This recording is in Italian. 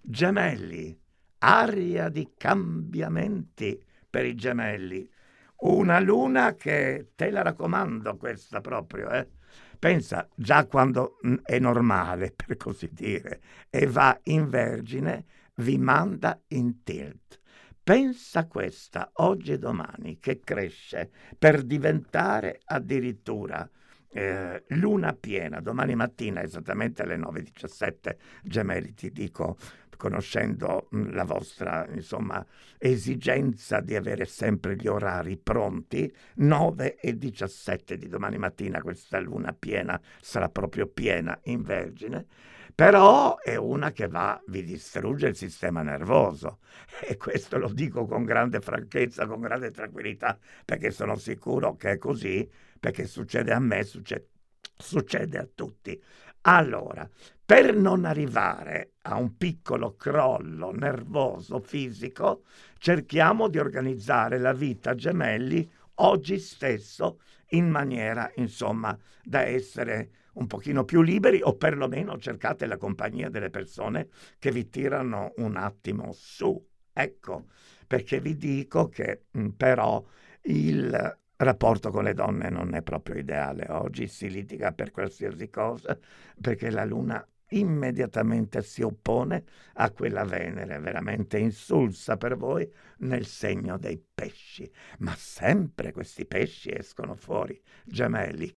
Gemelli, aria di cambiamenti per i gemelli. Una luna che, te la raccomando questa proprio, pensa, già quando è normale, per così dire, e va in Vergine, vi manda in tilt. Pensa questa, oggi e domani, che cresce per diventare addirittura luna piena, domani mattina esattamente alle 9:17, gemelli, ti dico, conoscendo la vostra, insomma, esigenza di avere sempre gli orari pronti, 9:17 di domani mattina questa luna piena sarà proprio piena in Vergine, però è una che vi distrugge il sistema nervoso, e questo lo dico con grande franchezza, con grande tranquillità, perché sono sicuro che è così, perché succede a me, succede a tutti. Allora, per non arrivare a un piccolo crollo nervoso fisico, cerchiamo di organizzare la vita gemelli oggi stesso in maniera, insomma, da essere un pochino più liberi, o perlomeno cercate la compagnia delle persone che vi tirano un attimo su. Ecco, perché vi dico che però il rapporto con le donne non è proprio ideale. Oggi si litiga per qualsiasi cosa, perché la Luna immediatamente si oppone a quella Venere veramente insulsa per voi nel segno dei pesci. Ma sempre questi pesci escono fuori, gemelli,